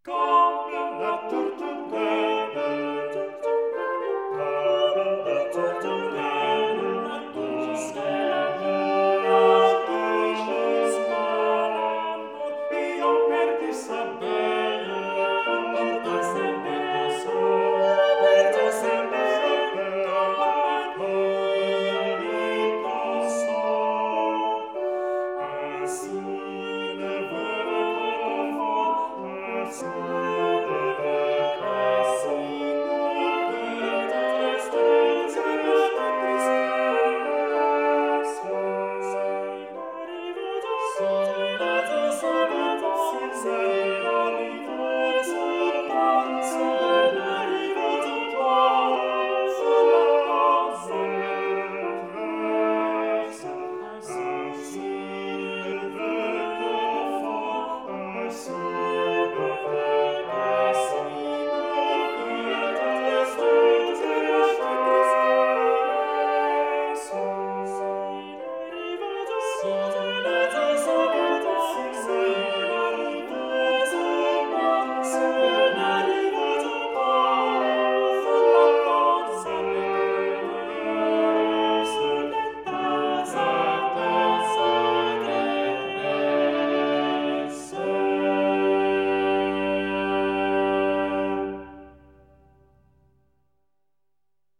Comme la tourterelle, comme la tourterelle, qui jusqu'à la mort, ayant perdu sa belle, perdu sa belle, perdu sa belle, comme il dansant. Ainsi ne veut que l'enfant, ainsi